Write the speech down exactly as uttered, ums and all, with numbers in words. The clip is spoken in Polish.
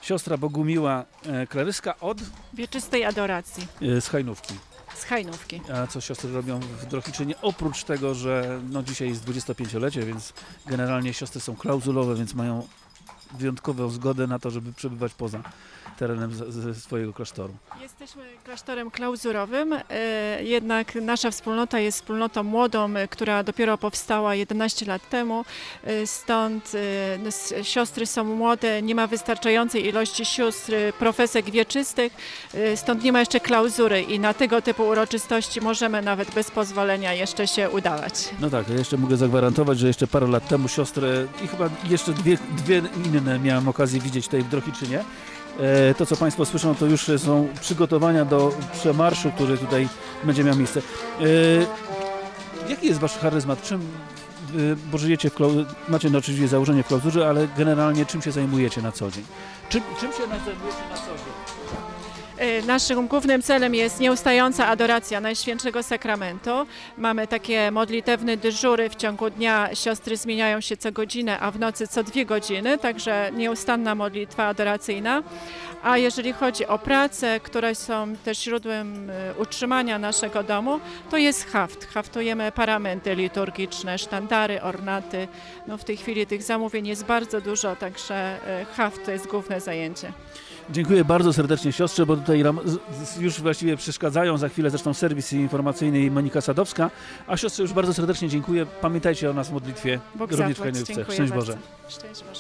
siostra Bogumiła Klaryska od Wieczystej adoracji z Hajnówki. z Hajnówki. A co siostry robią w Drohiczynie? Oprócz tego, że no dzisiaj jest dwudziestopięciolecie, więc generalnie siostry są klauzulowe, więc mają wyjątkową zgodę na to, żeby przebywać poza terenem z, ze swojego klasztoru. Jesteśmy klasztorem klauzurowym, e, jednak nasza wspólnota jest wspólnotą młodą, e, która dopiero powstała jedenaście lat temu, e, stąd e, s- siostry są młode, nie ma wystarczającej ilości sióstr, e, profesek wieczystych, e, stąd nie ma jeszcze klauzury i na tego typu uroczystości możemy nawet bez pozwolenia jeszcze się udawać. No tak, ja jeszcze mogę zagwarantować, że jeszcze parę lat temu siostry i chyba jeszcze dwie, dwie inne miałem okazję widzieć tutaj w Drohiczynie. E, To, co Państwo słyszą, to już są przygotowania do przemarszu, który tutaj będzie miał miejsce. E, Jaki jest Wasz charyzmat? Czym, e, bo żyjecie w klauzurze, macie no, oczywiście założenie w klauzurze, ale generalnie czym się zajmujecie na co dzień? Czym, czym się zajmujecie na co dzień? E, Naszym głównym celem jest nieustająca adoracja Najświętszego Sakramentu. Mamy takie modlitewne dyżury. W ciągu dnia siostry zmieniają się co godzinę, a w nocy co dwie godziny, także nieustanna modlitwa adoracyjna. A jeżeli chodzi o pracę, które są też źródłem e, utrzymania naszego domu, to jest haft. Haftujemy paramenty liturgiczne, sztandary, ornaty. No w tej chwili tych zamówień jest bardzo dużo, także e, haft to jest główne zajęcie. Dziękuję bardzo serdecznie siostrze, bo tutaj nam z- z- już właściwie przeszkadzają. Za chwilę zresztą serwis informacyjny i Monika Sadowska. A siostrze już bardzo serdecznie dziękuję. Pamiętajcie o nas w modlitwie Bóg również w zapłać. Hajnówce. Dziękuję Szczęść bardzo. Boże. Szczęść Boże.